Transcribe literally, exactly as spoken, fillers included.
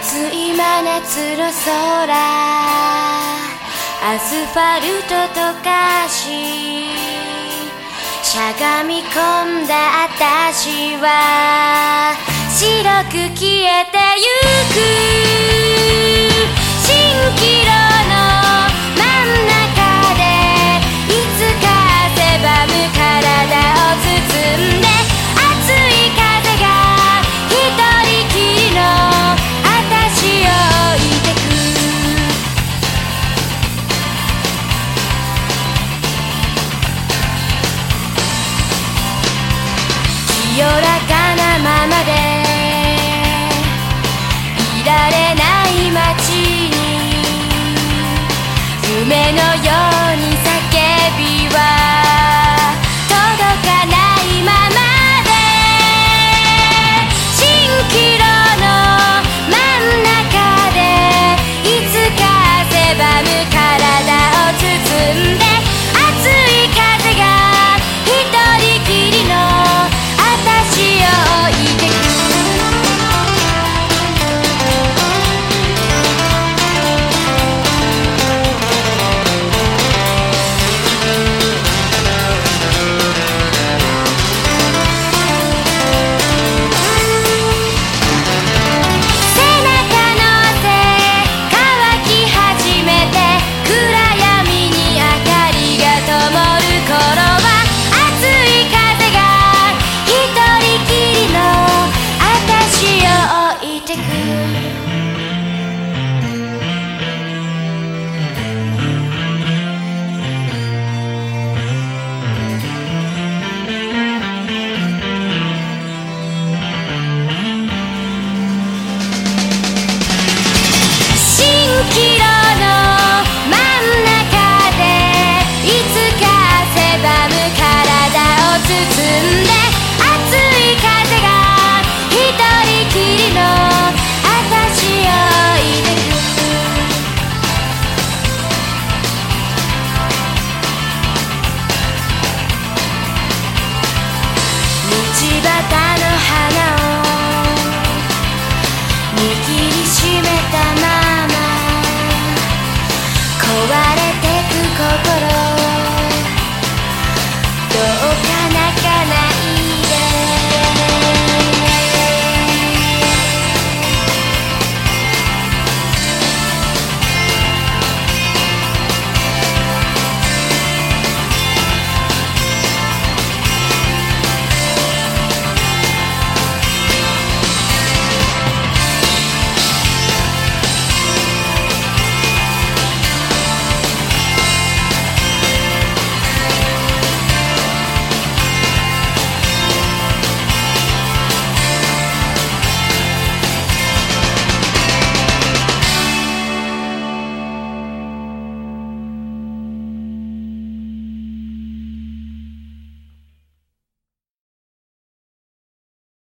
暑い真夏の空、アスファルト溶かし、しゃがみ込んだ私は白く消えてゆく。蜃気楼の真ん中でいつか狭む体を包んで、熱い風が一人きりの私を置いてく。清らかなままでいられない街に、夢のよう